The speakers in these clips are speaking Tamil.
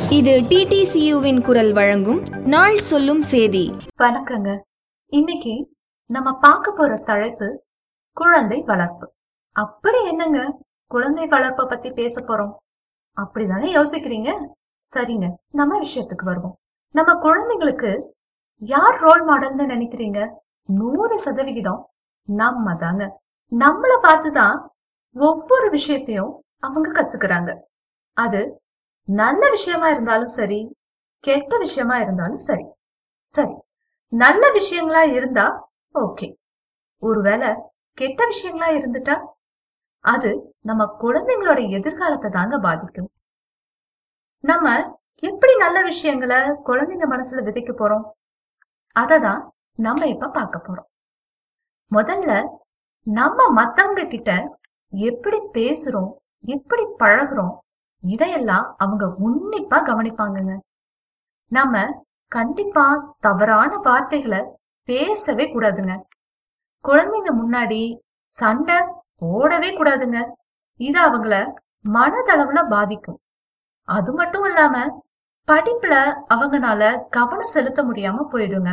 இது டிடிசியுவின் குரல் வழங்கும் நாள் சொல்லும் சேதி. வணக்கங்க. இன்னைக்கு நம்ம பார்க்க போற தலைப்பு குழந்தை வளர்ப்பு. அப்படி என்னங்க குழந்தை வளர்ப்பை பத்தி பேச போறோம் அப்படிதானே யோசிக்கிறீங்க? சரிங்க, நம்ம விஷயத்துக்கு வருவோம். நம்ம குழந்தைங்களுக்கு யார் ரோல் மாடல்னு நினைக்கிறீங்க? 100% நம்ம தாங்க. நம்மள பார்த்துதான் ஒவ்வொரு விஷயத்தையும் அவங்க கத்துக்கிறாங்க. அது நல்ல விஷயமா இருந்தாலும் சரி, கெட்ட விஷயமா இருந்தாலும் சரி. சரி, நல்ல விஷயங்களா இருந்தா ஓகே. ஒருவேளை கெட்ட விஷயங்களா இருந்துட்டா அது நம்ம குழந்தைங்களோட எதிர்காலத்தை தாங்க பாதிக்கும். நம்ம எப்படி நல்ல விஷயங்களை குழந்தைங்க மனசுல விதைக்க போறோம், அததான் நம்ம இப்ப பார்க்க போறோம். முதல்ல நம்ம மத்தவங்க கிட்ட எப்படி பேசுறோம், எப்படி பழகுறோம், இதையெல்லாம் அவங்க உன்னிப்பா கவனிப்பாங்கங்க. நாம கண்டிப்பா தவறான வார்த்தைகளை பேசவே கூடாதுங்க. குழந்தைங்க முன்னாடி சண்டை போடவே கூடாதுங்க. இது அவங்கள மனதளவுல பாதிக்கும். அது மட்டும் இல்லாம படிப்புல அவங்கனால கவனம் செலுத்த முடியாம போயிடுங்க.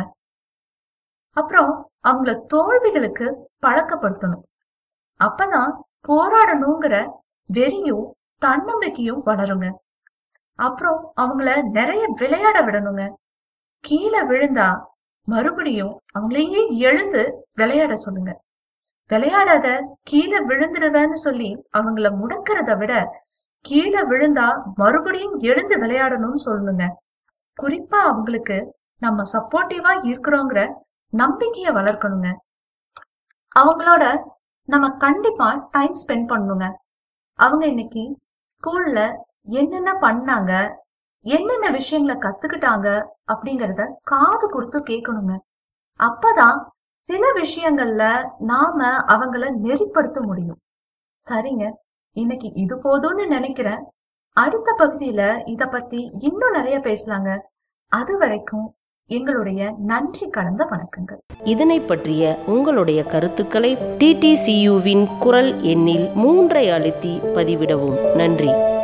அப்புறம் அவங்கள தோல்விகளுக்கு பழக்கப்படுத்தணும். அப்பதான் போராடணுங்கிற வெறியும் தன்னம்பிக்கையும் வளருங்க. அப்புறம் அவங்கள நிறைய விளையாட விடணுங்க. கீழே விழுந்தா மறுபடியும் அவங்களையே எழுந்து விளையாட சொல்லுங்க. விளையாடாத, கீழே விழுந்துடுவேன்னு சொல்லி அவங்கள முடக்கிறத விட கீழே விழுந்தா மறுபடியும் எழுந்து விளையாடணும்னு சொல்லணுங்க. குறிப்பா அவங்களுக்கு நம்ம சப்போர்ட்டிவா இருக்கிறோங்கிற நம்பிக்கைய வளர்க்கணுங்க. அவங்களோட நம்ம கண்டிப்பா டைம் ஸ்பெண்ட் பண்ணணுங்க. அவங்க இன்னைக்கு ஸ்கூல்ல என்னென்ன பண்ணாங்க, என்னென்ன விஷயங்களை கத்துக்கிட்டாங்க அப்படிங்கறத காது கொடுத்து கேட்கணுங்க. அப்பதான் சில விஷயங்கள்ல நாம அவங்கள நெறிப்படுத்த முடியும். சரிங்க, இன்னைக்கு இது போதும்னு நினைக்கிறேன். அடுத்த பகுதியில இத பத்தி இன்னும் நிறைய பேசலாங்க. அது வரைக்கும் எங்களுடைய நன்றி கலந்த வணக்கங்கள். இதனை பற்றிய உங்களுடைய கருத்துக்களை டிடிசியுவின் குரல் எண்ணில் 3 அழுத்தி பதிவிடவும். நன்றி.